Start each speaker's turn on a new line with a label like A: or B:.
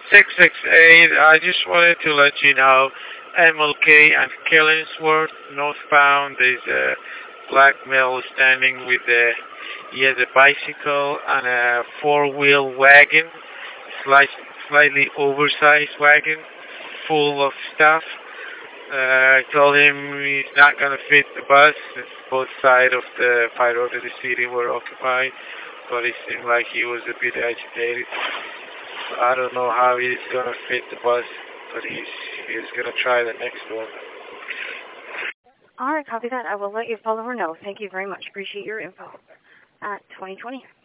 A: 668, I just wanted to let you know, MLK and Killingsworth, northbound, there's a black male standing with he has a bicycle and a four-wheel wagon, slight, slightly oversized wagon, full of stuff. I told him he's not going to fit the bus. Both sides of the Five Road to the city were occupied, but it seemed like he was a bit agitated. I don't know how he's going to fit the bus, but he's going to try the next one.
B: All right, copy that. I will let your follower know. Thank you very much. Appreciate your info. 2020.